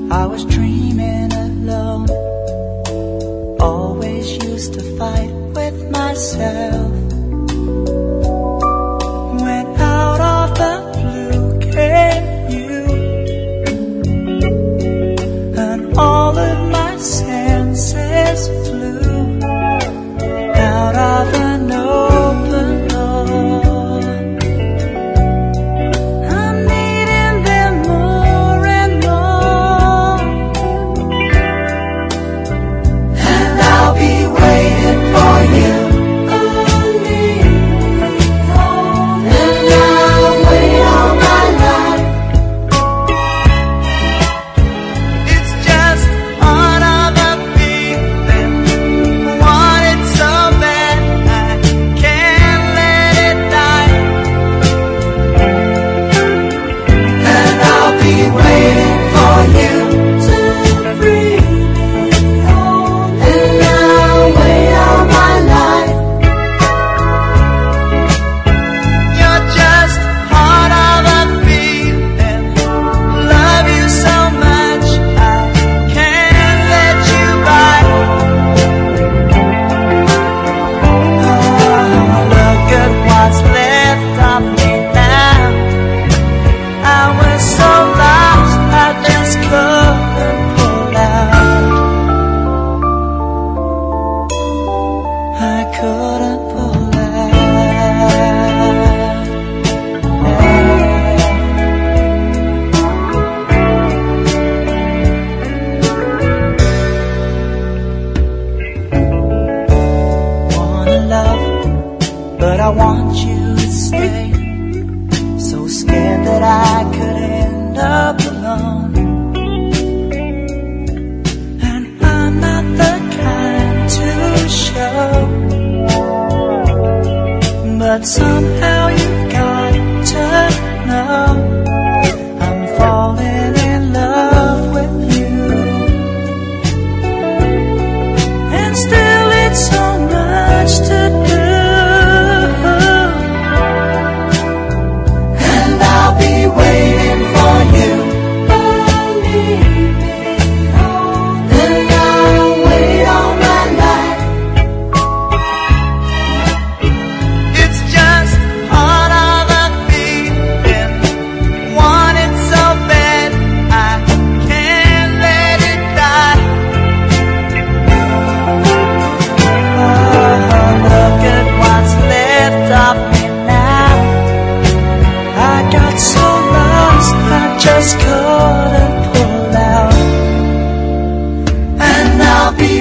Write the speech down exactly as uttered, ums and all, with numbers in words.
I was dreaming alone, always used to fight with myself. When out of the blue came you, and all of my senses flew out of an open door. I'm needing them more and more, and I'll be waiting for you. But I want you to stay, so scared that I could end up alone. And I'm not the kind to show, but somehow you've got to know I'm falling in love with you. And still it's so much to do, waiting for you. Believe me, and I'll wait all my life. It's just part of a feeling, want it so bad I can't let it die. Oh, look at what's left of me now. I got so I just couldn't pull out, and I'll be